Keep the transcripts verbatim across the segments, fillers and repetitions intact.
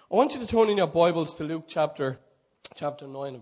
I want you to turn in your Bibles to Luke chapter, chapter nine.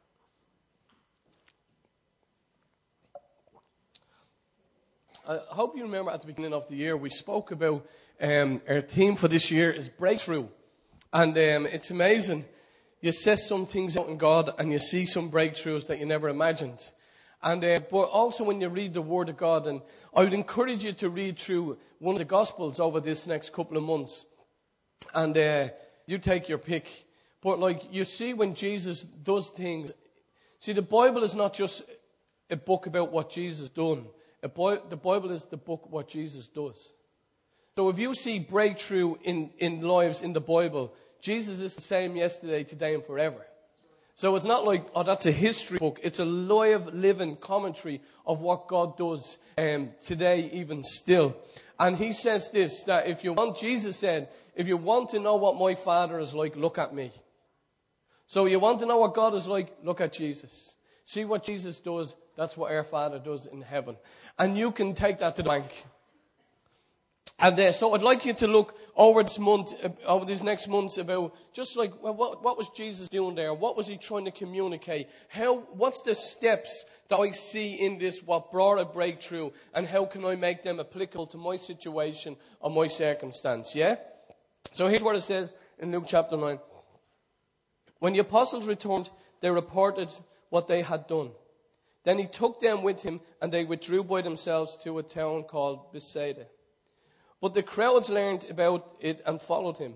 I hope you remember at the beginning of the year we spoke about um, our theme for this year is breakthrough. And um, it's amazing. You set some things out in God and you see some breakthroughs that you never imagined. And uh, but also when you read the Word of God, and I would encourage you to read through one of the Gospels over this next couple of months. And uh, you take your pick. But like you see when Jesus does things, see the Bible is not just a book about what Jesus done. A boy, the Bible is the book what Jesus does. So if you see breakthrough in, in lives in the Bible, Jesus is the same yesterday, today, and forever. So it's not like, oh, that's a history book. It's a live, living commentary of what God does um, today, even still. And he says this, that if you want, Jesus said, if you want to know what my Father is like, look at me. So you want to know what God is like, look at Jesus. See what Jesus does, that's what our Father does in heaven. And you can take that to the bank. And uh, so I'd like you to look over this month, uh, over these next months about just like, well, what, what was Jesus doing there? What was he trying to communicate? How, what's the steps that I see in this, what brought a breakthrough? And how can I make them applicable to my situation or my circumstance? Yeah? So here's what it says in Luke chapter nine. When the apostles returned, they reported what they had done. Then he took them with him, and they withdrew by themselves to a town called Bethsaida. But the crowds learned about it and followed him.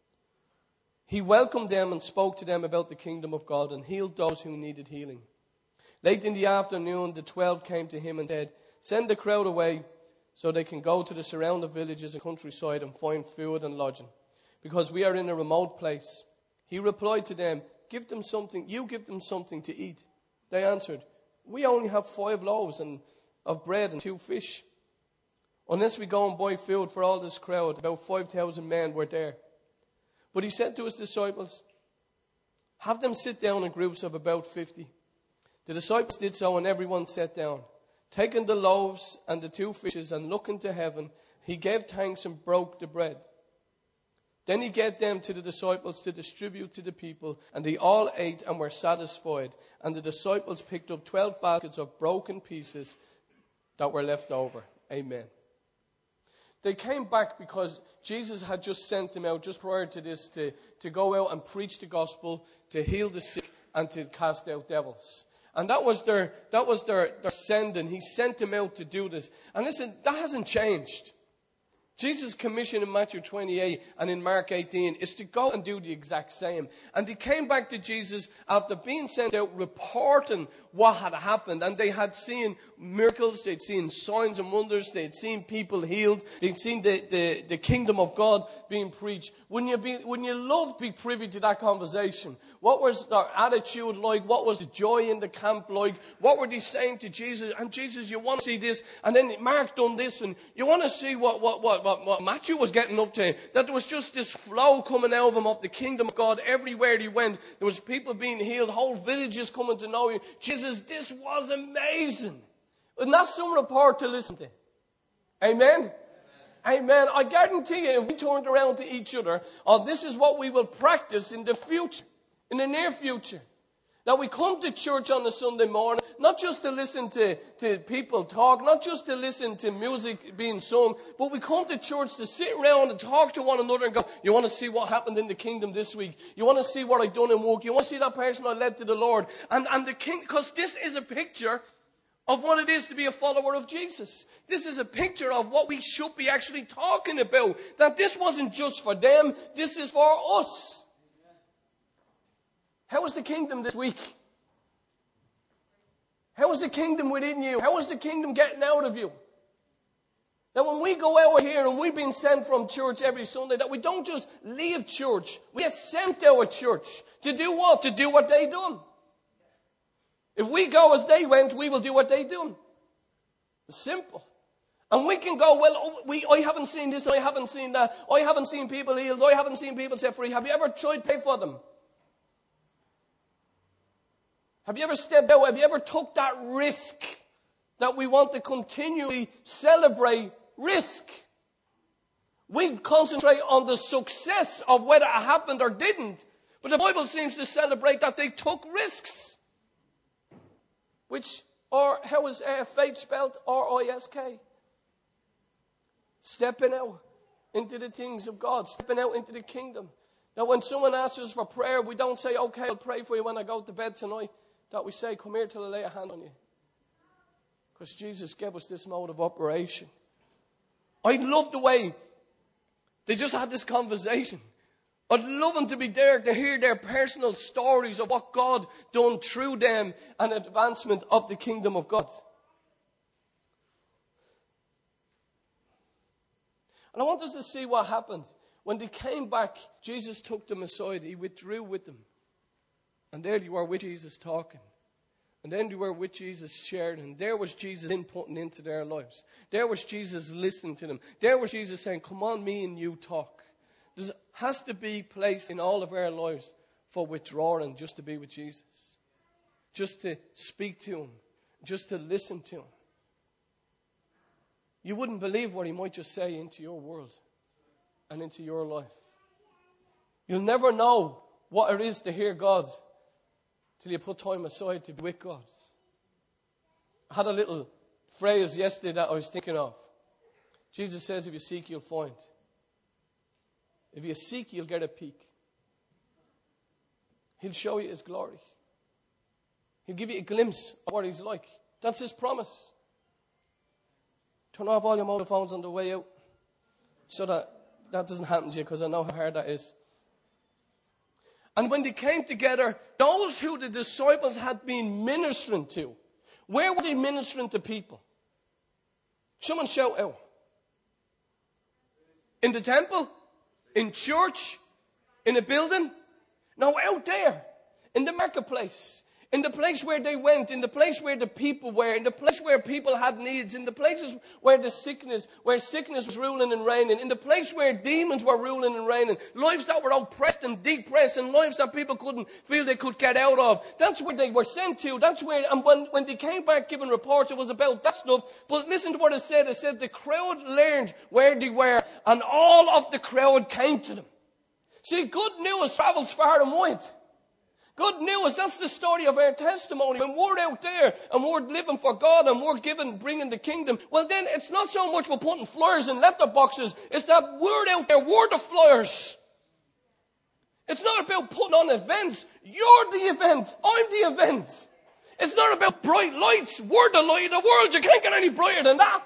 He welcomed them and spoke to them about the kingdom of God and healed those who needed healing. Late in the afternoon, the twelve came to him and said, "Send the crowd away so they can go to the surrounding villages and countryside and find food and lodging, because we are in a remote place." He replied to them, "Give them something. You give them something to eat." They answered, "We only have five loaves and of bread and two fish. Unless we go and buy food for all this crowd." About five thousand men were there. But he said to his disciples, "Have them sit down in groups of about fifty. The disciples did so, and everyone sat down. Taking the loaves and the two fishes and looking to heaven, he gave thanks and broke the bread. Then he gave them to the disciples to distribute to the people, and they all ate and were satisfied. And the disciples picked up twelve baskets of broken pieces that were left over." Amen. They came back because Jesus had just sent them out just prior to this to, to go out and preach the gospel, to heal the sick, and to cast out devils. And that was their that was their, their sending. He sent them out to do this. And listen, that hasn't changed. Jesus' commission in Matthew twenty-eight and in Mark eighteen is to go and do the exact same. And they came back to Jesus after being sent out, reporting what had happened. And they had seen miracles, they'd seen signs and wonders, they'd seen people healed, they'd seen the, the, the kingdom of God being preached. Wouldn't you, be, wouldn't you love to be privy to that conversation? What was their attitude like? What was the joy in the camp like? What were they saying to Jesus? And Jesus, you want to see this? And then Mark done this, and you want to see what, what, what, what, what Matthew was getting up to. That there was just this flow coming out of him of the kingdom of God everywhere he went. There was people being healed, whole villages coming to know you. Jesus, this was amazing. And that's some report to listen to. Amen? Amen. Amen. I guarantee you, if we turned around to each other, oh, this is what we will practice in the future, in the near future. That we come to church on a Sunday morning, not just to listen to, to people talk, not just to listen to music being sung, but we come to church to sit around and talk to one another and go, you want to see what happened in the kingdom this week? You want to see what I've done in work? You want to see that person I led to the Lord? And, and the king, because this is a picture of what it is to be a follower of Jesus. This is a picture of what we should be actually talking about. That this wasn't just for them, this is for us. How is the kingdom this week? How is the kingdom within you? How is the kingdom getting out of you? That when we go out here and we've been sent from church every Sunday, that we don't just leave church. We get sent out of church. To do what? To do what they done. If we go as they went, we will do what they done. It's simple. And we can go, well, oh, we, I haven't seen this, I haven't seen that. I haven't seen people healed. I haven't seen people set free. Have you ever tried to pay for them? Have you ever stepped out? Have you ever took that risk that we want to continually celebrate risk? We concentrate on the success of whether it happened or didn't. But the Bible seems to celebrate that they took risks. Which, or how is uh, faith spelled? R I S K. Stepping out into the things of God. Stepping out into the kingdom. Now when someone asks us for prayer, we don't say, okay, I'll pray for you when I go to bed tonight. That we say, come here till I lay a hand on you. Because Jesus gave us this mode of operation. I love the way they just had this conversation. I'd love them to be there to hear their personal stories of what God done through them and advancement of the kingdom of God. And I want us to see what happened. When they came back, Jesus took them aside. He withdrew with them. And there they were with Jesus talking. And then they were with Jesus sharing. And there was Jesus inputting into their lives. There was Jesus listening to them. There was Jesus saying, come on, me and you talk. There has to be place in all of our lives for withdrawing just to be with Jesus. Just to speak to him. Just to listen to him. You wouldn't believe what he might just say into your world and into your life. You'll never know what it is to hear God till you put time aside to be with God. I had a little phrase yesterday that I was thinking of. Jesus says, if you seek, you'll find. If you seek, you'll get a peek. He'll show you his glory. He'll give you a glimpse of what he's like. That's his promise. Turn off all your mobile phones on the way out so that that doesn't happen to you, because I know how hard that is. And when they came together, those who the disciples had been ministering to, where were they ministering to people? Someone shout out. In the temple? In church? In a building? No, out there. In the marketplace. In the place where they went, in the place where the people were, in the place where people had needs, in the places where the sickness, where sickness was ruling and reigning, in the place where demons were ruling and reigning, lives that were oppressed and depressed, and lives that people couldn't feel they could get out of. That's where they were sent to. That's where, and when, when they came back giving reports, it was about that stuff. But listen to what it said. It said the crowd learned where they were, and all of the crowd came to them. See, good news travels far and wide. Good news, that's the story of our testimony. When we're out there and we're living for God and we're giving, bringing the kingdom, well then it's not so much we're putting flyers in letterboxes. It's that we're out there, we're the flyers. It's not about putting on events. You're the event. I'm the event. It's not about bright lights. We're the light of the world. You can't get any brighter than that.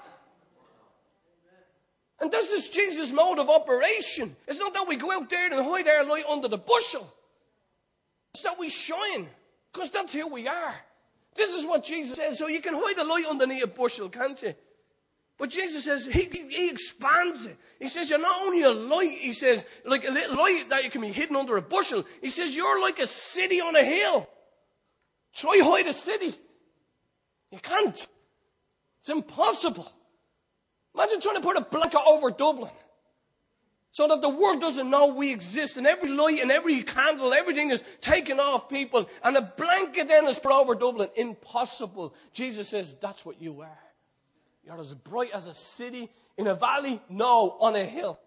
And this is Jesus' mode of operation. It's not that we go out there and hide our light under the bushel. It's that we shine, because that's who we are. This is what Jesus says. So you can hide a light underneath a bushel, can't you? But Jesus says, he, he, he expands it. He says, you're not only a light, he says, like a little light that you can be hidden under a bushel. He says, you're like a city on a hill. Try hide a city. You can't. It's impossible. Imagine trying to put a blanket over Dublin, so that the world doesn't know we exist, and every light and every candle, everything is taken off people, and a blanket then is put over Dublin. Impossible. Jesus says, that's what you are. You're as bright as a city in a valley? No, on a hill.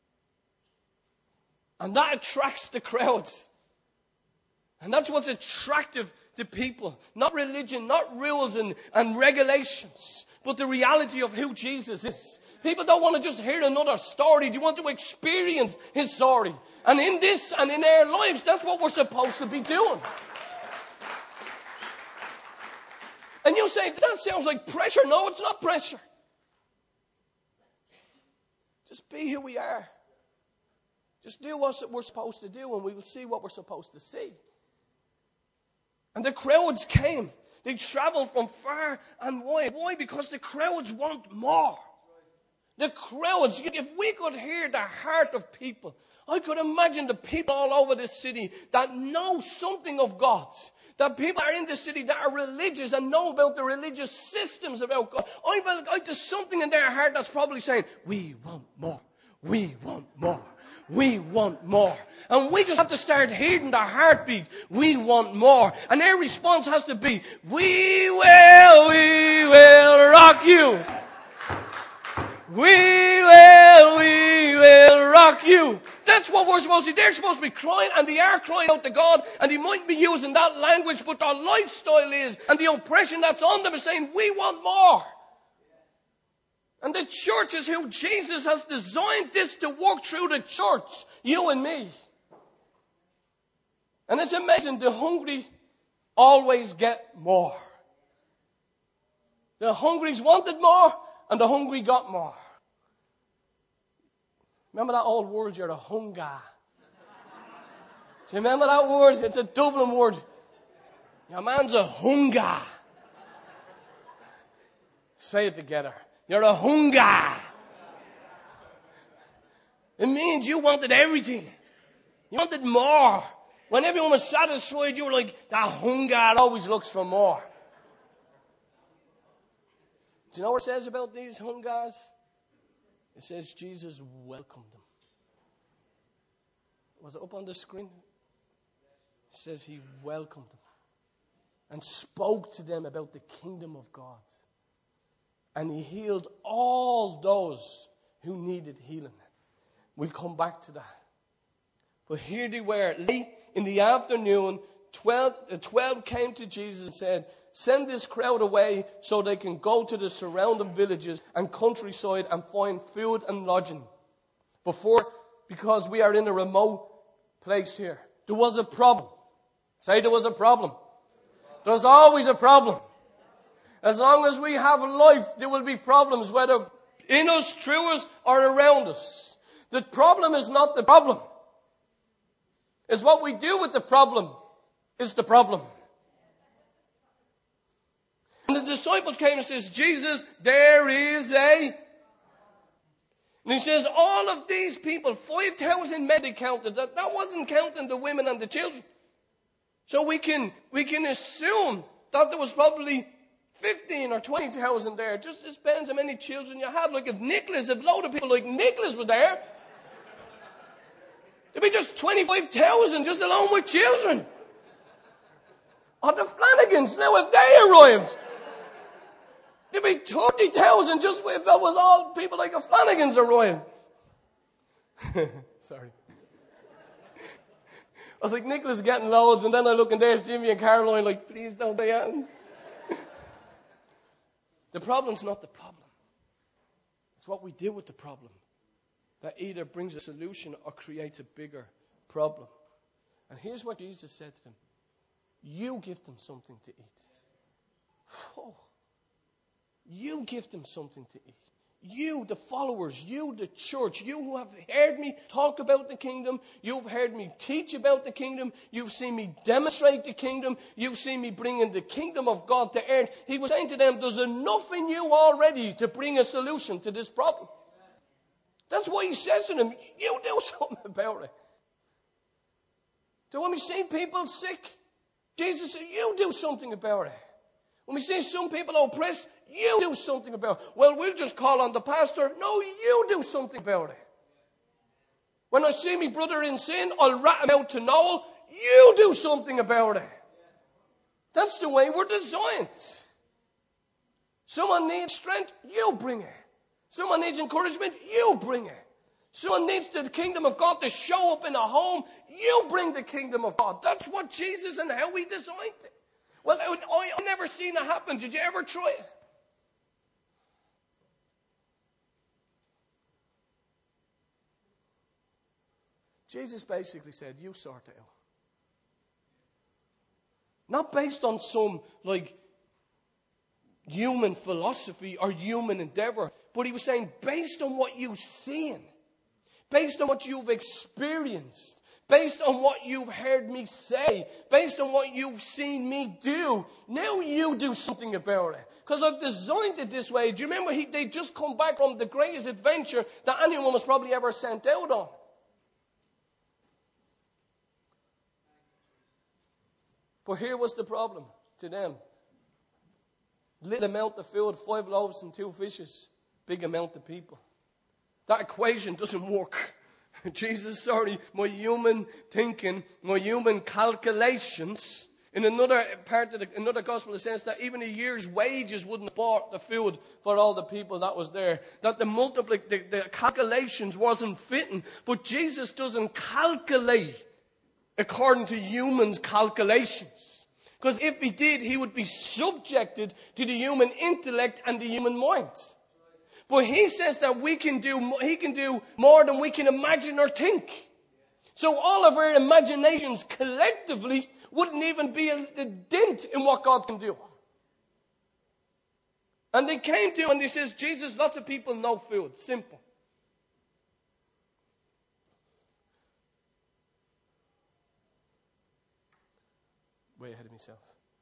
And that attracts the crowds. And that's what's attractive to people. Not religion, not rules and, and regulations, but the reality of who Jesus is. People don't want to just hear another story. They want to experience his story. And in this and in our lives, that's what we're supposed to be doing. And you say, that sounds like pressure. No, it's not pressure. Just be who we are. Just do what we're supposed to do, and we will see what we're supposed to see. And the crowds came. They traveled from far and wide. Why? Because the crowds want more. The crowds, if we could hear the heart of people, I could imagine the people all over this city that know something of God. That people are in the city that are religious and know about the religious systems about God. I feel like there's something in their heart that's probably saying, we want more. We want more. We want more. And we just have to start hearing the heartbeat. We want more. And their response has to be, we will, we will rock you. We will, we will rock you. That's what we're supposed to do. They're supposed to be crying, and they are crying out to God, and they might be using that language, but their lifestyle is, and the oppression that's on them is saying, we want more. And the church is who Jesus has designed this to work through the church, you and me. And it's amazing, the hungry always get more. The hungries wanted more, and the hungry got more. Remember that old word, you're a hunger. Do you remember that word? It's a Dublin word. Your man's a hunger. Say it together. You're a hunger. It means you wanted everything. You wanted more. When everyone was satisfied, you were like, that hunger always looks for more. Do you know what it says about these hungers? It says Jesus welcomed them. Was it up on the screen? It says he welcomed them and spoke to them about the kingdom of God. And he healed all those who needed healing. We'll come back to that. But here they were, late in the afternoon, twelve, the twelve came to Jesus and said, send this crowd away so they can go to the surrounding villages and countryside and find food and lodging. Before, because we are in a remote place here. There was a problem. Say there was a problem. There's always a problem. As long as we have life, there will be problems, whether in us, through us, or around us. The problem is not the problem. It's what we do with the problem is the problem. And the disciples came and says, Jesus, there is a... And he says, all of these people, five thousand men they counted. That, that wasn't counting the women and the children. So we can, we can assume that there was probably fifteen or twenty thousand there. It just depends how many children you had. Like if Nicholas, if a load of people like Nicholas were there, there'd be just twenty-five thousand just alone with children. Or the Flanagans, now if they arrived, there'd be thirty thousand just if that was all people like the Flanagans arrived. Sorry. I was like, Nicholas is getting loads, and then I look and there's Jimmy and Caroline like, please don't they happen. The problem's not the problem. It's what we do with the problem that either brings a solution or creates a bigger problem. And here's what Jesus said to them. You give them something to eat. Oh. You give them something to eat. You, the followers, you, the church, you who have heard me talk about the kingdom, you've heard me teach about the kingdom, you've seen me demonstrate the kingdom, you've seen me bringing the kingdom of God to earth. He was saying to them, there's enough in you already to bring a solution to this problem. That's why he says to them, you do something about it. So when we see people sick, Jesus said, you do something about it. When we see some people oppressed, you do something about it. Well, we'll just call on the pastor. No, you do something about it. When I see my brother in sin, I'll rat him out to Noel. You do something about it. That's the way we're designed. Someone needs strength, you bring it. Someone needs encouragement, you bring it. Someone needs the kingdom of God to show up in a home, you bring the kingdom of God. That's what Jesus and how we designed it. Well, I, I've never seen it happen. Did you ever try it? Jesus basically said, you sort it out. Not based on some, like, human philosophy or human endeavor. But he was saying, based on what you've seen, based on what you've experienced, based on what you've heard me say, based on what you've seen me do, now you do something about it. Because I've designed it this way. Do you remember he, they'd just come back from the greatest adventure that anyone was probably ever sent out on? But here was the problem to them. Little amount of food, five loaves and two fishes. Big amount of people. That equation doesn't work. Jesus, sorry, my human thinking, my human calculations In another part of the, another gospel, it says that even a year's wages wouldn't have bought the food for all the people that was there. That the multiply, the, the calculations wasn't fitting. But Jesus doesn't calculate according to humans' calculations. Because if he did, he would be subjected to the human intellect and the human mind. But he says that we can do, he can do more than we can imagine or think. So all of our imaginations collectively wouldn't even be a, a dent in what God can do. And they came to him and he says, Jesus, lots of people no food. Simple. Way ahead of myself.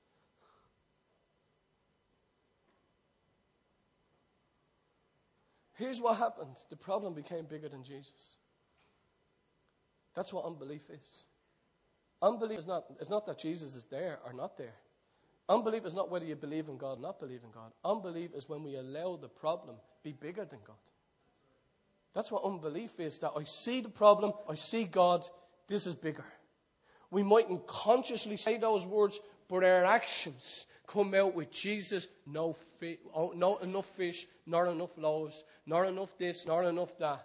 Here's what happened. The problem became bigger than Jesus. That's what unbelief is. Unbelief is not, it's not that Jesus is there or not there. Unbelief is not whether you believe in God or not believe in God. Unbelief is when we allow the problem be bigger than God. That's what unbelief is. That I see the problem, I see God, this is bigger. We mightn't consciously say those words, but our actions come out with Jesus, no, fi- oh, not enough fish, not enough loaves, not enough this, not enough that.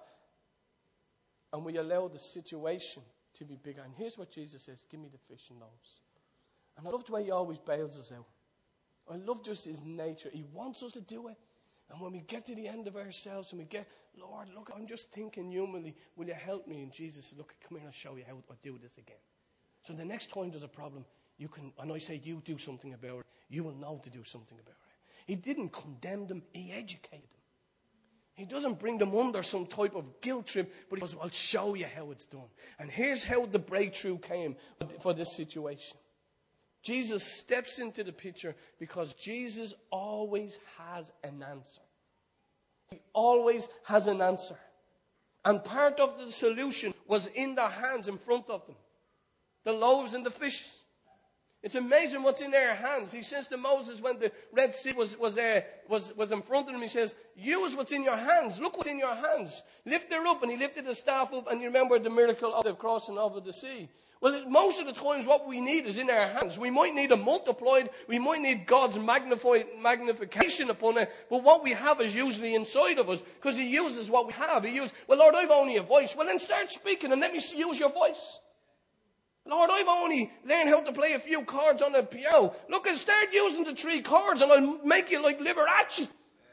And we allow the situation to be bigger. And here's what Jesus says, give me the fish and loaves. And I love the way he always bails us out. I love just his nature. He wants us to do it. And when we get to the end of ourselves and we get, Lord, look, I'm just thinking humanly, will you help me? And Jesus said, look, come here, I'll show you how I do this again. So the next time there's a problem, you can, and I say you do something about it, you will know to do something about it. He didn't condemn them, he educated them. He doesn't bring them under some type of guilt trip, but he goes, I'll show you how it's done. And here's how the breakthrough came for this situation. Jesus steps into the picture because Jesus always has an answer. He always has an answer. And part of the solution was in their hands in front of them. The loaves and the fishes. It's amazing what's in their hands. He says to Moses when the Red Sea was, was, uh, was, was in front of him, he says, use what's in your hands. Look what's in your hands. Lift her up. And he lifted the staff up. And you remember the miracle of the crossing over the sea. Well, most of the times what we need is in our hands. We might need a multiplied. We might need God's magnified, magnification upon it. But what we have is usually inside of us. Because he uses what we have. He uses, well, Lord, I've only a voice. Well, then start speaking and let me use your voice. Lord, I've only learned how to play a few chords on the piano. Look, I'll start using the three chords and I'll make you like Liberace.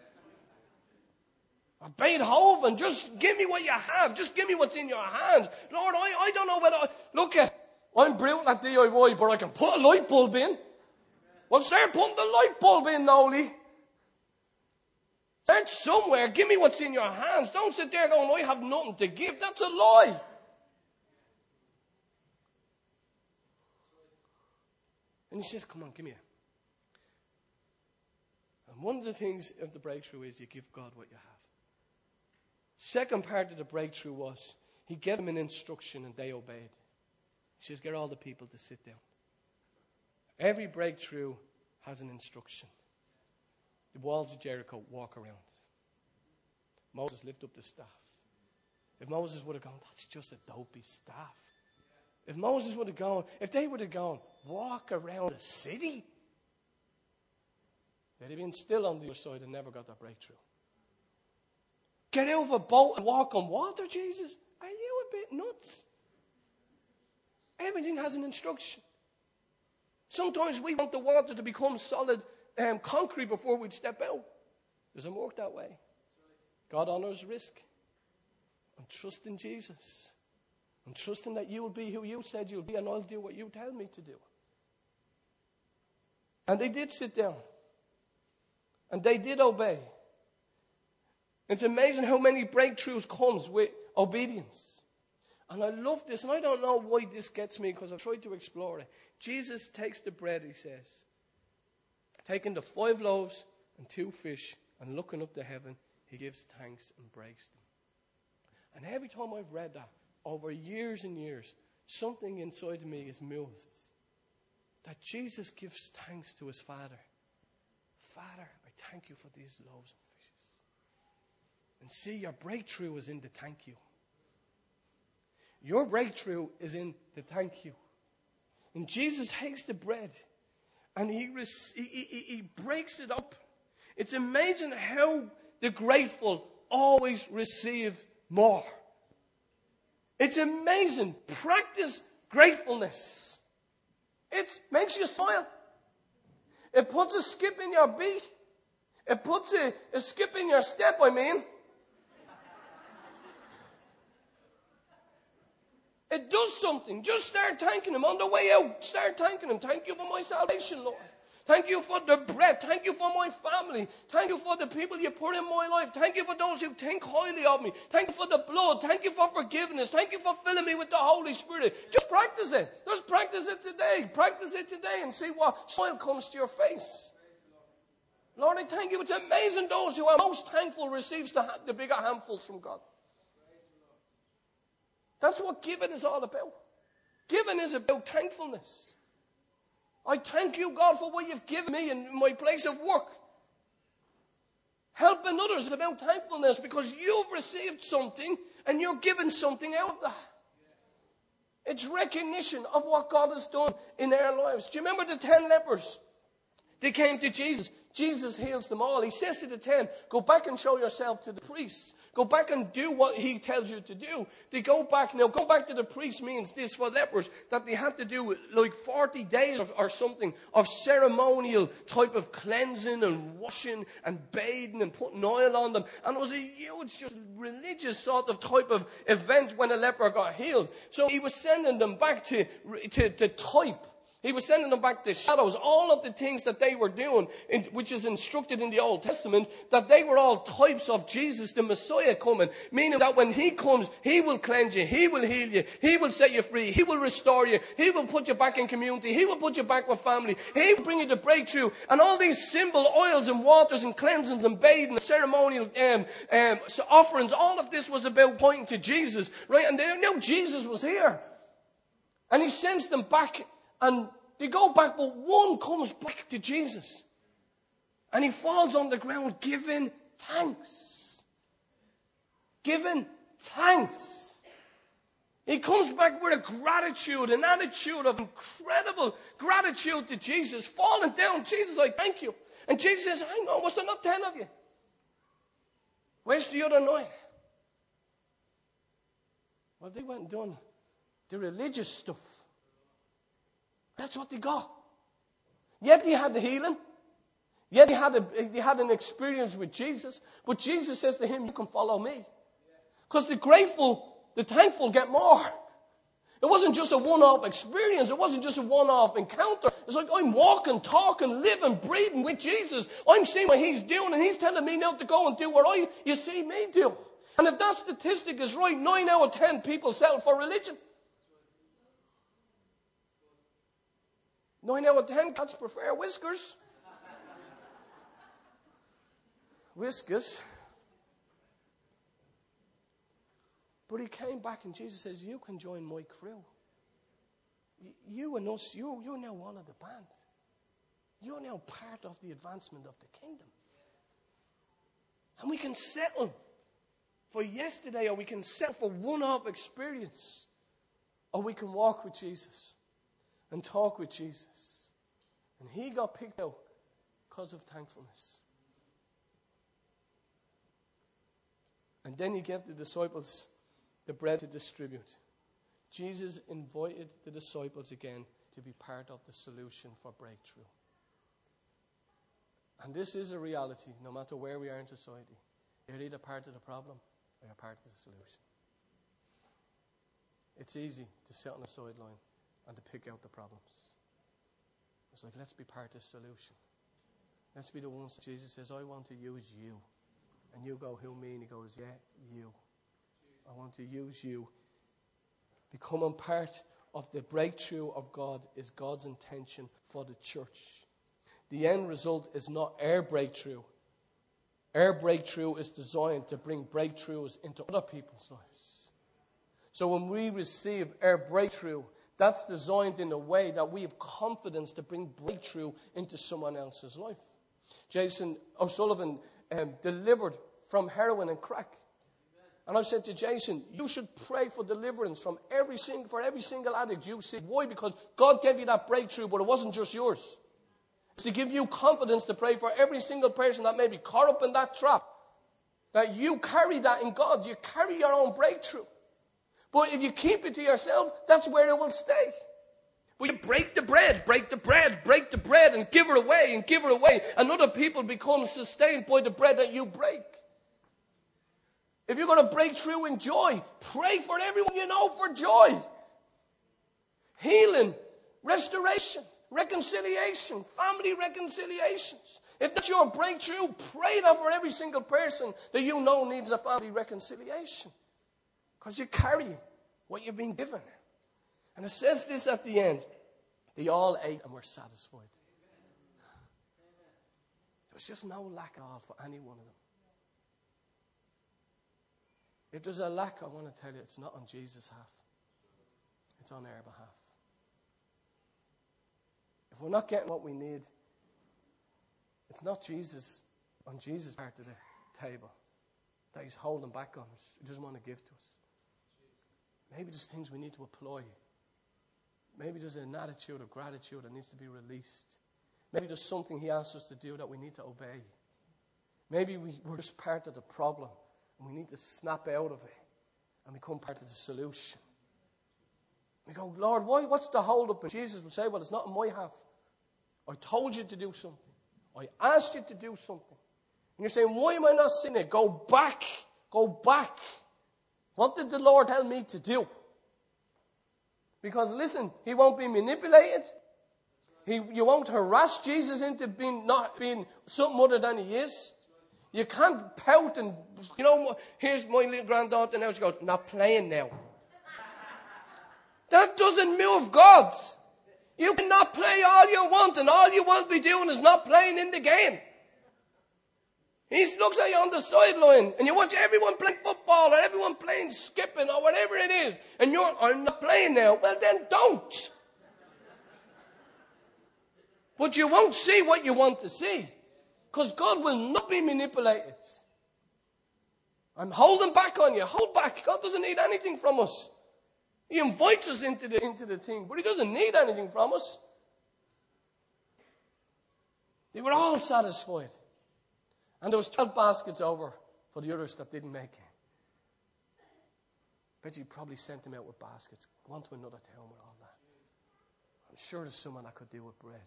Or Beethoven. Just give me what you have. Just give me what's in your hands. Lord, I, I don't know whether... I, look, uh, I'm brilliant at D I Y, but I can put a light bulb in. Well, start putting the light bulb in, Noli. Start somewhere. Give me what's in your hands. Don't sit there going, I have nothing to give. That's a lie. And he says, come on, give me it. And one of the things of the breakthrough is you give God what you have. Second part of the breakthrough was he gave them an instruction and they obeyed. He says, get all the people to sit down. Every breakthrough has an instruction. The walls of Jericho, walk around. Moses lift up the staff. If Moses would have gone, that's just a dopey staff. If Moses would have gone, if they would have gone, walk around the city, they'd have been still on the other side and never got that breakthrough. Get out of a boat and walk on water, Jesus? Are you a bit nuts? Everything has an instruction. Sometimes we want the water to become solid um, concrete before we step out. Doesn't work that way. God honors risk. And trust in Jesus. I'm trusting that you will be who you said you'll be, and I'll do what you tell me to do. And they did sit down. And they did obey. It's amazing how many breakthroughs comes with obedience. And I love this, and I don't know why this gets me, because I've tried to explore it. Jesus takes the bread, he says, taking the five loaves and two fish, and looking up to heaven, he gives thanks and breaks them. And every time I've read that, over years and years, something inside of me is moved. That Jesus gives thanks to his Father. Father, I thank you for these loaves and fishes. And see, your breakthrough is in the thank you. Your breakthrough is in the thank you. And Jesus takes the bread and he, he, he, he breaks it up. It's amazing how the grateful always receive more. It's amazing. Practice gratefulness. It makes you smile. It puts a skip in your beat. It puts a, a skip in your step, I mean. It does something. Just start thanking him on the way out. Start thanking him. Thank you for my salvation, Lord. Thank you for the breath. Thank you for my family. Thank you for the people you put in my life. Thank you for those who think highly of me. Thank you for the blood. Thank you for forgiveness. Thank you for filling me with the Holy Spirit. Just practice it. Just practice it today. Practice it today and see what smile comes to your face. Lord, I thank you. It's amazing those who are most thankful receives the, the bigger handfuls from God. That's what giving is all about. Giving is about thankfulness. I thank you, God, for what you've given me in my place of work. Helping others is about thankfulness because you've received something and you're giving something out of that. It's recognition of what God has done in our lives. Do you remember the ten lepers? They came to Jesus. Jesus heals them all. He says to the ten, go back and show yourself to the priests. Go back and do what he tells you to do. They go back. Now, go back to the priest means this for lepers, that they had to do like forty days or, or something of ceremonial type of cleansing and washing and bathing and putting oil on them. And it was a huge, just religious sort of type of event when a leper got healed. So he was sending them back to, to, to type. He was sending them back to shadows, all of the things that they were doing, in, which is instructed in the Old Testament, that they were all types of Jesus, the Messiah coming. Meaning that when he comes, he will cleanse you, he will heal you, he will set you free, he will restore you, he will put you back in community, he will put you back with family, he will bring you to breakthrough. And all these symbol oils and waters and cleansings and bathing and ceremonial um, um, offerings, all of this was about pointing to Jesus, right? And they knew Jesus was here. And he sends them back. And they go back, but one comes back to Jesus. And he falls on the ground giving thanks. Giving thanks. He comes back with a gratitude, an attitude of incredible gratitude to Jesus. Falling down, Jesus, I thank you. And Jesus says, hang on, was there not ten of you? Where's the other nine? Well, they went and done the religious stuff. That's what they got. Yet they had the healing. Yet they had, a, they had an experience with Jesus. But Jesus says to him, you can follow me. Because the grateful, the thankful get more. It wasn't just a one-off experience. It wasn't just a one-off encounter. It's like I'm walking, talking, living, breathing with Jesus. I'm seeing what he's doing and he's telling me now to go and do what I, you see me do. And if that statistic is right, nine out of ten people settle for religion. Nine out of ten cats prefer whiskers. Whiskers. But he came back and Jesus says, you can join my crew. You and us, you're, you're now one of the band. You're now part of the advancement of the kingdom. And we can settle for yesterday, or we can settle for one-off experience. Or we can walk with Jesus. And talk with Jesus. And he got picked out because of thankfulness. And then he gave the disciples the bread to distribute. Jesus invited the disciples again to be part of the solution for breakthrough. And this is a reality, no matter where we are in society. You're either part of the problem or you're part of the solution. It's easy to sit on the sideline and to pick out the problems. It's like, let's be part of the solution. Let's be the ones that Jesus says, I want to use you. And you go, who me? And he goes, yeah, you. I want to use you. Becoming part of the breakthrough of God is God's intention for the church. The end result is not our breakthrough. Our breakthrough is designed to bring breakthroughs into other people's lives. So when we receive our breakthrough, that's designed in a way that we have confidence to bring breakthrough into someone else's life. Jason O'Sullivan um, delivered from heroin and crack. And I've said to Jason, you should pray for deliverance from every single, for every single addict you see. Why? Because God gave you that breakthrough, but it wasn't just yours. It's to give you confidence to pray for every single person that may be caught up in that trap. That you carry that in God. You carry your own breakthrough. But if you keep it to yourself, that's where it will stay. But you break the bread, break the bread, break the bread, and give it away, and give it away. And other people become sustained by the bread that you break. If you're going to break through in joy, pray for everyone you know for joy. Healing, restoration, reconciliation, family reconciliations. If that's your breakthrough, pray that for every single person that you know needs a family reconciliation. Because you carry what you've been given. And it says this at the end. They all ate and were satisfied. There was just no lack at all for any one of them. If there's a lack, I want to tell you, it's not on Jesus' half. It's on our behalf. If we're not getting what we need, it's not Jesus on Jesus' part of the table that he's holding back on us. He doesn't want to give to us. Maybe there's things we need to apply. Maybe there's an attitude of gratitude that needs to be released. Maybe there's something he asks us to do that we need to obey. Maybe we, we're just part of the problem and we need to snap out of it and become part of the solution. We go, Lord, why, what's the hold up? And Jesus would say, well, it's not in my half. I told you to do something. I asked you to do something. And you're saying, why am I not seeing it? Go back. Go back. What did the Lord tell me to do? Because listen, he won't be manipulated. He, you won't harass Jesus into being not being something other than he is. You can't pout and, you know, here's my little granddaughter now. She goes, not playing now. That doesn't move God. You cannot play all you want, and all you want to be doing is not playing in the game. He looks at you on the sideline, and you watch everyone playing football, or everyone playing skipping, or whatever it is, and you're, I'm not playing now. Well, then don't. But you won't see what you want to see, because God will not be manipulated. I'm holding back on you. Hold back. God doesn't need anything from us. He invites us into the, into the thing, but he doesn't need anything from us. They were all satisfied. And there was twelve baskets over for the others that didn't make it. I bet you probably sent them out with baskets. Go on to another town with all that. I'm sure there's someone that could do with bread.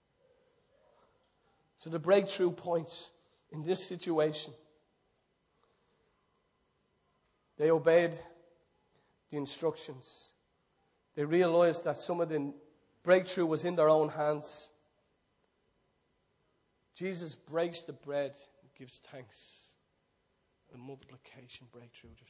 So the breakthrough points in this situation. They obeyed the instructions. They realized that some of the breakthrough was in their own hands. Jesus breaks the bread and gives thanks. The multiplication breakthrough. Just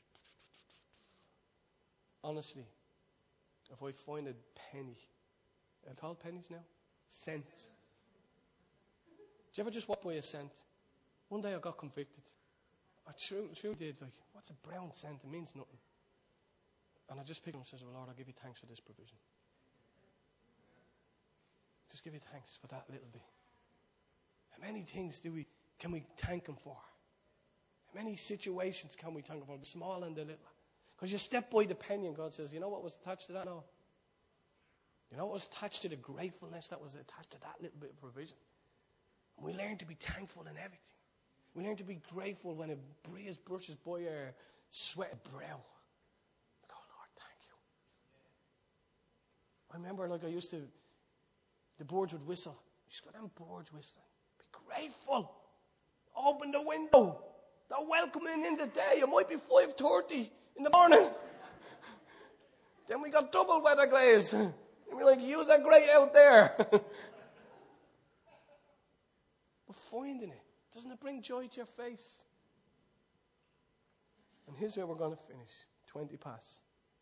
honestly, if I find a penny, are they called pennies now? Cent. Did you ever just walk by a cent? One day I got convicted. I truly, truly did. Like, what's a brown cent? It means nothing. And I just picked him and says, well, Lord, I'll give you thanks for this provision. Just give you thanks for that little bit. How many things do we can we thank him for? How many situations can we thank him for? The small and the little. Because you step by the penny and God says, you know what was attached to that? No. You know what was attached to the gratefulness that was attached to that little bit of provision? And we learn to be thankful in everything. We learn to be grateful when a breeze brushes by our sweated brow. I remember, like, I used to, the birds would whistle. You just go, them birds whistling. Be grateful. Open the window. They're welcoming in the day. It might be five thirty in the morning. Then we got double weather glaze. And we're like, use that great out there. But finding it, doesn't it bring joy to your face? And here's where we're going to finish. twenty past.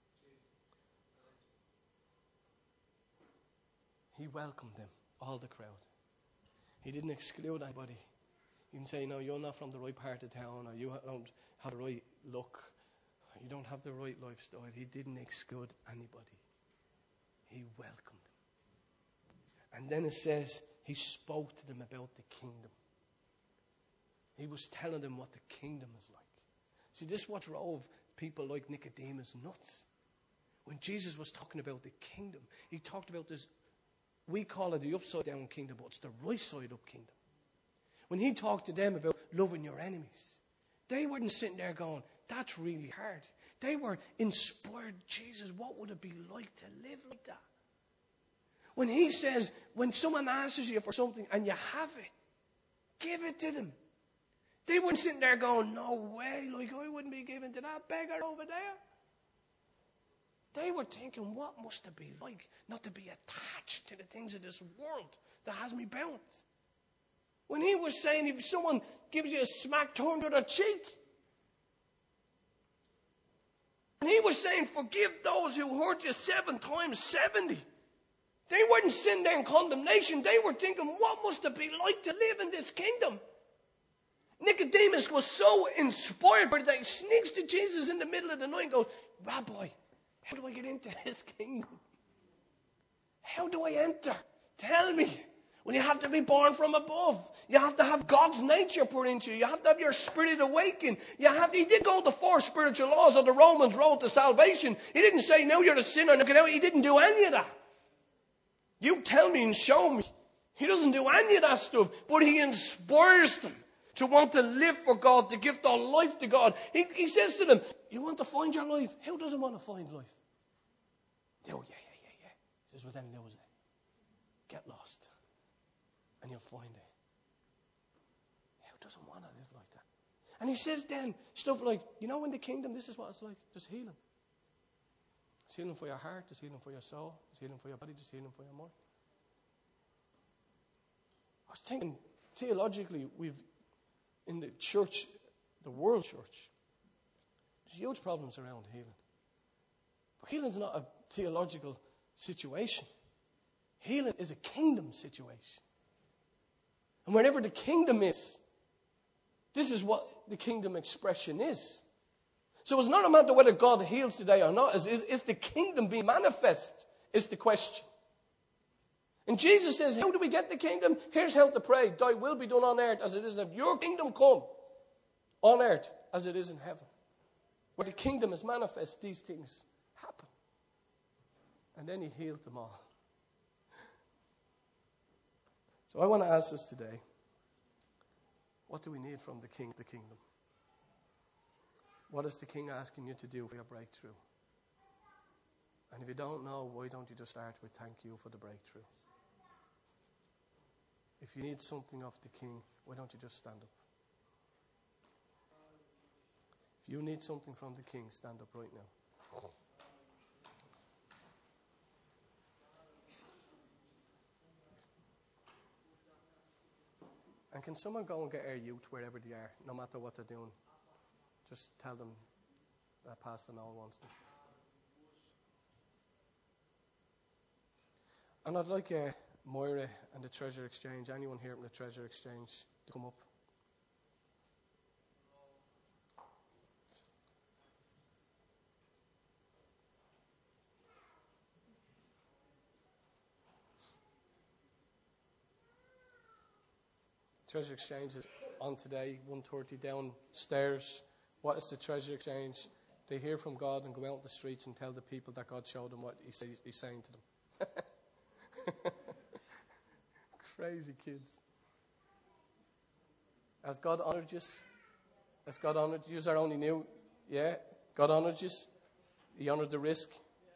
He welcomed them, all the crowd. He didn't exclude anybody. He didn't say, no, you're not from the right part of town, or you don't have the right look, you don't have the right lifestyle. He didn't exclude anybody. He welcomed them. And then it says, he spoke to them about the kingdom. He was telling them what the kingdom is like. See, this is what drove people like Nicodemus nuts. When Jesus was talking about the kingdom, he talked about this, we call it the upside down kingdom, but it's the right side up kingdom. When he talked to them about loving your enemies, they weren't sitting there going, that's really hard. They were inspired, Jesus, what would it be like to live like that? When he says, when someone asks you for something and you have it, give it to them. They weren't sitting there going, no way, like I wouldn't be giving to that beggar over there. They were thinking, what must it be like not to be attached to the things of this world that has me bound? When he was saying, if someone gives you a smack, turn to their cheek. And he was saying, forgive those who hurt you seven times seventy. They weren't sitting there in condemnation. They were thinking, what must it be like to live in this kingdom? Nicodemus was so inspired by that he sneaks to Jesus in the middle of the night and goes, Rabbi, how do I get into his kingdom? How do I enter? Tell me. Well, you have to be born from above. You have to have God's nature put into you. You have to have your spirit awakened. You have. He did go the four spiritual laws of the Romans road to salvation. He didn't say, no, you're a sinner. He didn't do any of that. You tell me and show me. He doesn't do any of that stuff. But he inspires them to want to live for God, to give their life to God. He, he says to them, you want to find your life? Who doesn't want to find life? They go, yeah, yeah, yeah, yeah. He says, well, then lose it. Get lost. And you'll find it. Who doesn't want to live like that? And he says then stuff like, you know, in the kingdom, this is what it's like. There's healing. There's healing for your heart. There's healing for your soul. There's healing for your body. There's healing for your mind. I was thinking, theologically, we've, in the church, the world church, there's huge problems around healing. But healing's not a theological situation. Healing is a kingdom situation. And wherever the kingdom is, this is what the kingdom expression is. So it's not a matter whether God heals today or not. Is, is, is the kingdom being manifest is the question. And Jesus says, how do we get the kingdom? Here's how to pray. Thy will be done on earth as it is in heaven. Your kingdom come on earth as it is in heaven. Where the kingdom is manifest, these things happen. And then he healed them all. So I want to ask us today, what do we need from the king, the kingdom? What is the king asking you to do for your breakthrough? And if you don't know, why don't you just start with thank you for the breakthrough? If you need something of the king, why don't you just stand up? If you need something from the king, stand up right now. And can someone go and get our youth wherever they are, no matter what they're doing? Just tell them that Pastor Noel wants them. And I'd like uh, Moira and the Treasure Exchange, anyone here from the Treasure Exchange, to come up. Treasure Exchange is on today, one thirty downstairs. What is the Treasure Exchange? They hear from God and go out in the streets and tell the people that God showed them what he say, he's saying to them. Crazy kids. Has God honoured you? Has God honoured you? You are only new. Yeah? God honoured you? He honoured the risk.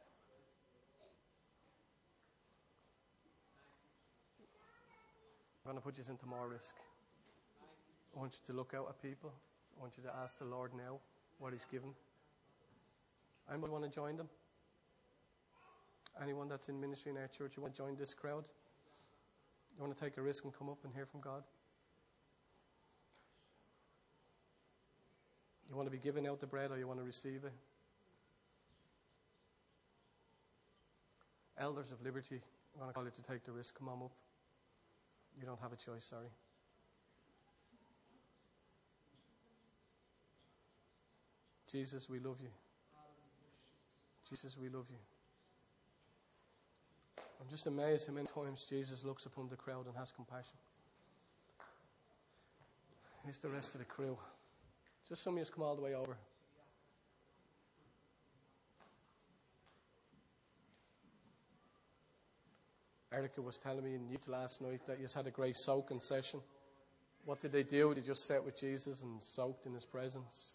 I'm going to put you into more risk. I want you to look out at people. I want you to ask the Lord now what he's given. Anybody want to join them? Anyone that's in ministry in our church, you want to join this crowd? You want to take a risk and come up and hear from God? You want to be given out the bread or you want to receive it? Elders of Liberty, I want to call you to take the risk. Come on up. You don't have a choice, sorry. Jesus, we love you. Jesus, we love you. I'm just amazed how many times Jesus looks upon the crowd and has compassion. Here's the rest of the crew. Just some of you come all the way over. Erica was telling me in youth last night that you just had a great soaking session. What did they do? They just sat with Jesus and soaked in his presence.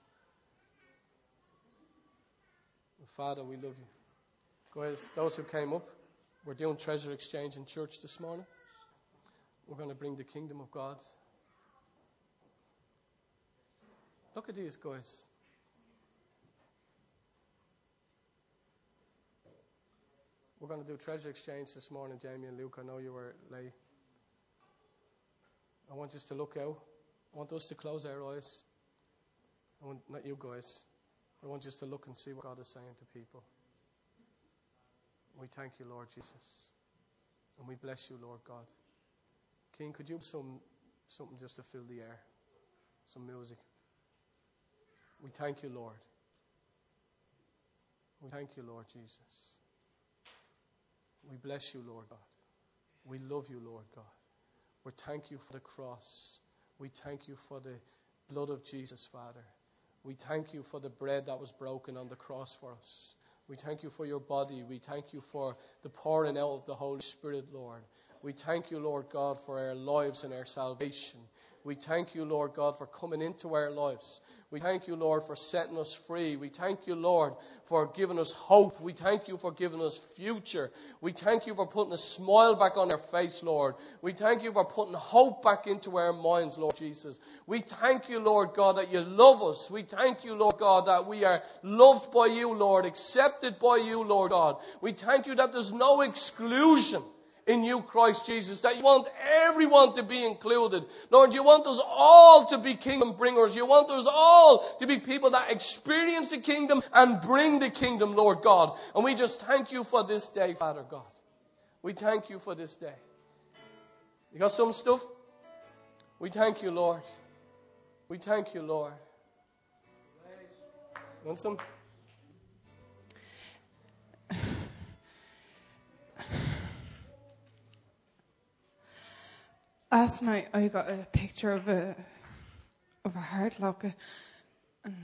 Father, we love you. Guys, those who came up, we're doing treasure exchange in church this morning. We're going to bring the kingdom of God. Look at these guys. We're going to do treasure exchange this morning, Jamie and Luke. I know you were late. I want us to look out. I want us to close our eyes. I want, not you guys, but I want us to look and see what God is saying to people. We thank you, Lord Jesus. And we bless you, Lord God. King, could you have some, something just to fill the air? Some music. We thank you, Lord. We thank you, Lord Jesus. We bless you, Lord God. We love you, Lord God. We thank you for the cross. We thank you for the blood of Jesus, Father. We thank you for the bread that was broken on the cross for us. We thank you for your body. We thank you for the pouring out of the Holy Spirit, Lord. We thank you, Lord God, for our lives and our salvation. We thank you, Lord God, for coming into our lives. We thank you, Lord, for setting us free. We thank you, Lord, for giving us hope. We thank you for giving us future. We thank you for putting a smile back on our face, Lord. We thank you for putting hope back into our minds, Lord Jesus. We thank you, Lord God, that you love us. We thank you, Lord God, that we are loved by you, Lord, accepted by you, Lord God. We thank you that there's no exclusion in you, Christ Jesus, that you want everyone to be included. Lord, you want us all to be kingdom bringers. You want us all to be people that experience the kingdom and bring the kingdom, Lord God. And we just thank you for this day, Father God. We thank you for this day. You got some stuff? We thank you, Lord. We thank you, Lord. You want some? Last night I got a picture of a of a heart locket, and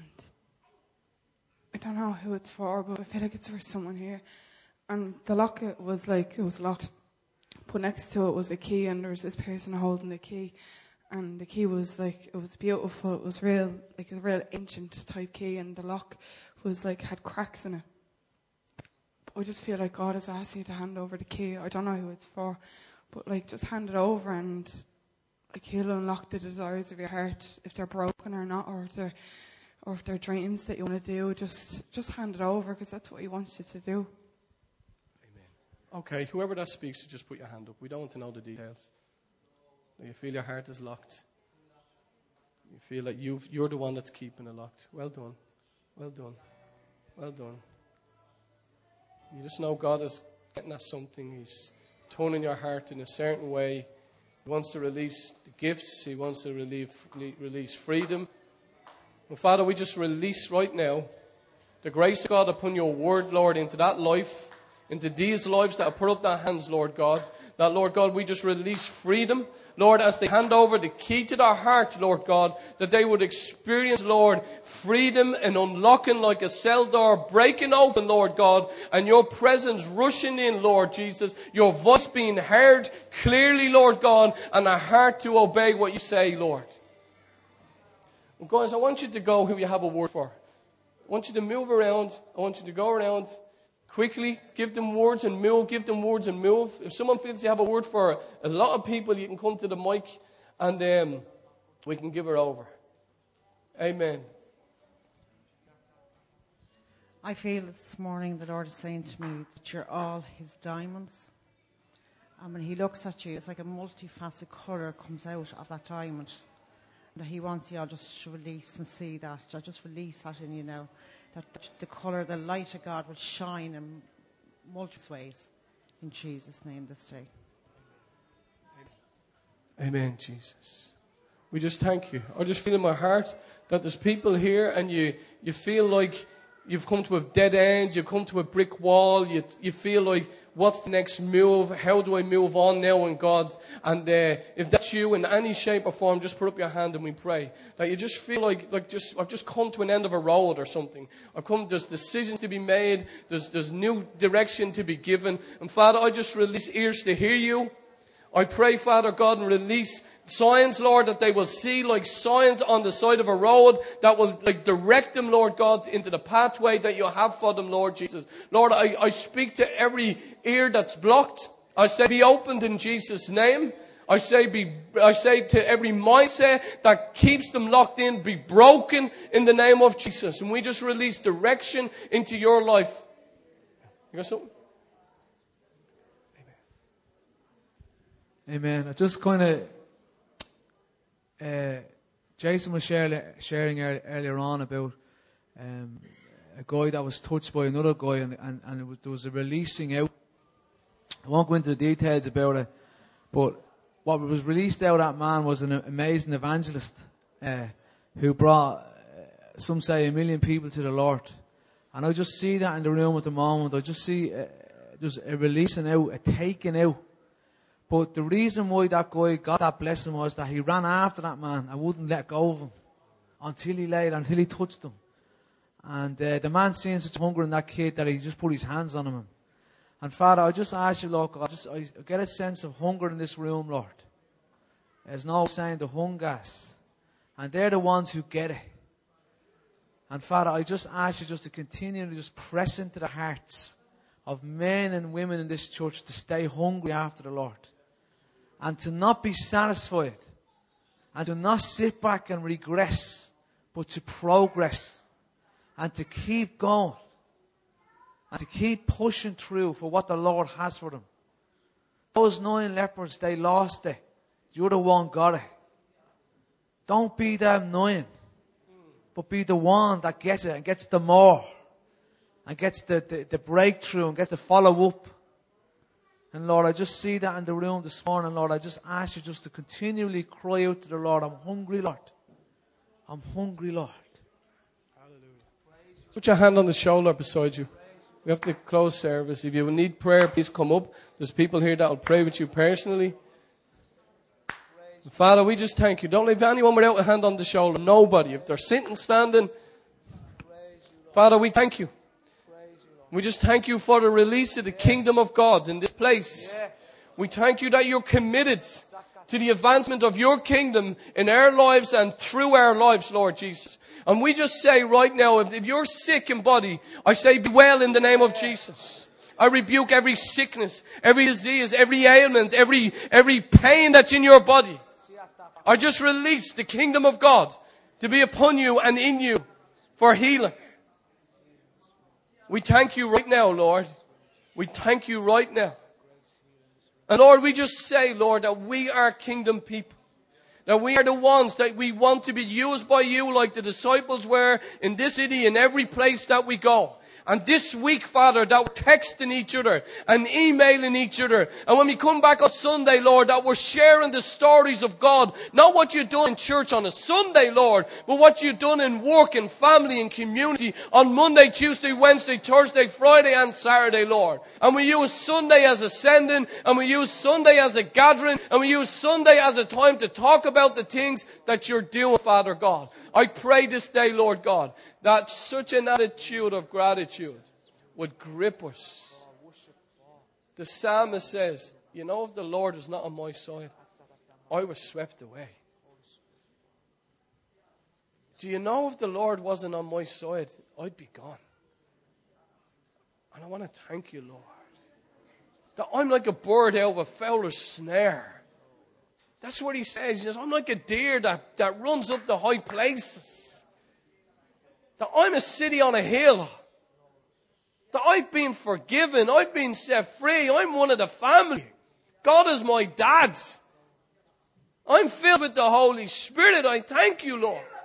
I don't know who it's for, but I feel like it's for someone here. And the locket was like, it was locked, but next to it was a key, and there was this person holding the key, and the key was like, it was beautiful, it was real, like a real ancient type key, and the lock was like, had cracks in it. But I just feel like God has asked you to hand over the key. I don't know who it's for. But, like, just hand it over, and, like, he'll unlock the desires of your heart, if they're broken or not, or if they're, or if they're dreams that you want to do. Just just hand it over, because that's what he wants you to do. Amen. Okay, whoever that speaks to, just put your hand up. We don't want to know the details. You feel your heart is locked. You feel like you've, you're the one that's keeping it locked. Well done. Well done. Well done. You just know God is getting at something. He's turning your heart in a certain way. He wants to release the gifts. He wants to relieve, release freedom. And Father, we just release right now the grace of God upon your word, Lord, into that life, into these lives that have put up their hands, Lord God. That, Lord God, we just release freedom. Lord, as they hand over the key to their heart, Lord God, that they would experience, Lord, freedom and unlocking like a cell door, breaking open, Lord God, and your presence rushing in, Lord Jesus, your voice being heard clearly, Lord God, and a heart to obey what you say, Lord. And guys, I want you to go who you have a word for. I want you to move around. I want you to go around quickly, give them words and move, give them words and move. If someone feels you have a word for a lot of people, you can come to the mic and um, we can give her over. Amen. I feel this morning the Lord is saying to me that you're all his diamonds. And when he looks at you, it's like a multifaceted colour comes out of that diamond. That he wants you all just to release and see that. Just release that in you now. That the colour, the light of God will shine in multiple ways. In Jesus' name this day. Amen, Jesus. We just thank you. I just feel in my heart that there's people here and you, you feel like you've come to a dead end, you've come to a brick wall, you, you feel like, what's the next move? How do I move on now in God? And uh, if that's you in any shape or form, just put up your hand and we pray. That you just feel like, like just, I've just come to an end of a road or something. I've come, there's decisions to be made, there's, there's new direction to be given. And Father, I just release ears to hear you. I pray, Father God, and release signs, Lord, that they will see like signs on the side of a road that will like direct them, Lord God, into the pathway that you have for them, Lord Jesus. Lord, I, I speak to every ear that's blocked. I say be opened in Jesus' name. I say be, I say to every mindset that keeps them locked in, be broken in the name of Jesus. And we just release direction into your life. You got something? Amen. I just kind of, uh, Jason was sharing, sharing earlier on about um, a guy that was touched by another guy, and, and, and it was, there was a releasing out. I won't go into the details about it, but what was released out of that man was an amazing evangelist uh, who brought, uh, some say, a million people to the Lord. And I just see that in the room at the moment. I just see uh, there's a releasing out, a taking out. But the reason why that guy got that blessing was that he ran after that man and wouldn't let go of him until he laid, until he touched him. And uh, the man seeing such hunger in that kid that he just put his hands on him. And Father, I just ask you, Lord, I just I get a sense of hunger in this room, Lord. There's no saying the hungers. And they're the ones who get it. And Father, I just ask you just to continue to just press into the hearts of men and women in this church to stay hungry after the Lord. And to not be satisfied. And to not sit back and regress. But to progress. And to keep going. And to keep pushing through for what the Lord has for them. Those nine lepers, they lost it. You're the one got it. Don't be them nine. But be the one that gets it and gets the more. And gets the, the, the breakthrough and gets the follow up. And Lord, I just see that in the room this morning, Lord. I just ask you just to continually cry out to the Lord. I'm hungry, Lord. I'm hungry, Lord. Hallelujah. Put your hand on the shoulder beside you. We have to close service. If you need prayer, please come up. There's people here that will pray with you personally. Father, we just thank you. Don't leave anyone without a hand on the shoulder. Nobody. If they're sitting, standing. Father, we thank you. We just thank you for the release of the kingdom of God in this place. We thank you that you're committed to the advancement of your kingdom in our lives and through our lives, Lord Jesus. And we just say right now, if, if you're sick in body, I say be well in the name of Jesus. I rebuke every sickness, every disease, every ailment, every, every pain that's in your body. I just release the kingdom of God to be upon you and in you for healing. We thank you right now, Lord. We thank you right now. And Lord, we just say, Lord, that we are kingdom people. That we are the ones that we want to be used by you like the disciples were in this city, in every place that we go. And this week, Father, that we're texting each other and emailing each other. And when we come back on Sunday, Lord, that we're sharing the stories of God. Not what you've done in church on a Sunday, Lord, but what you've done in work and family and community on Monday, Tuesday, Wednesday, Thursday, Friday and Saturday, Lord. And we use Sunday as a sending, and we use Sunday as a gathering, and we use Sunday as a time to talk about the things that you're doing, Father God. I pray this day, Lord God, that such an attitude of gratitude would grip us. The psalmist says, you know, if the Lord is not on my side, I was swept away. Do you know if the Lord wasn't on my side, I'd be gone. And I want to thank you, Lord, that I'm like a bird out of a fowler's snare. That's what he says. He says, I'm like a deer that, that runs up the high places. That I'm a city on a hill. That I've been forgiven. I've been set free. I'm one of the family. God is my dad. I'm filled with the Holy Spirit. I thank you, Lord.